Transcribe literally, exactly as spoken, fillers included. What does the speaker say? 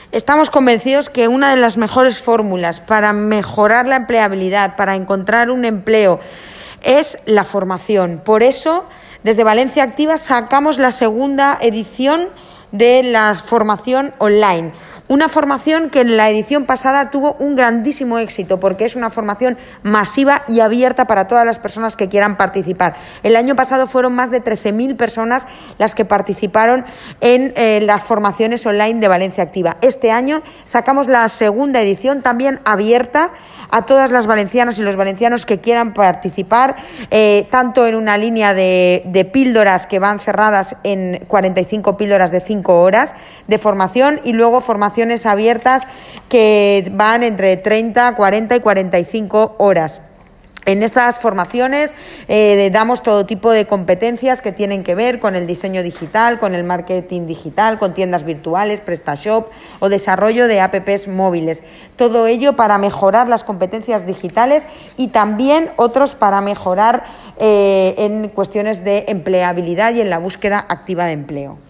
Estamos convencidos que una de las mejores fórmulas para mejorar la empleabilidad, para encontrar un empleo, es la formación. Por eso, desde Valencia Activa sacamos la segunda edición de la formación online. Una formación que en la edición pasada tuvo un grandísimo éxito porque es una formación masiva y abierta para todas las personas que quieran participar. El año pasado fueron más de trece mil personas las que participaron en eh, las formaciones online de Valencia Activa. Este año sacamos la segunda edición también abierta a todas las valencianas y los valencianos que quieran participar, eh, tanto en una línea de, de píldoras que van cerradas en cuarenta y cinco píldoras de cinco horas de formación y luego formaciones abiertas que van entre treinta, cuarenta y cuarenta y cinco horas. En estas formaciones eh, damos todo tipo de competencias que tienen que ver con el diseño digital, con el marketing digital, con tiendas virtuales, PrestaShop o desarrollo de apps móviles. Todo ello para mejorar las competencias digitales y también otros para mejorar eh, en cuestiones de empleabilidad y en la búsqueda activa de empleo.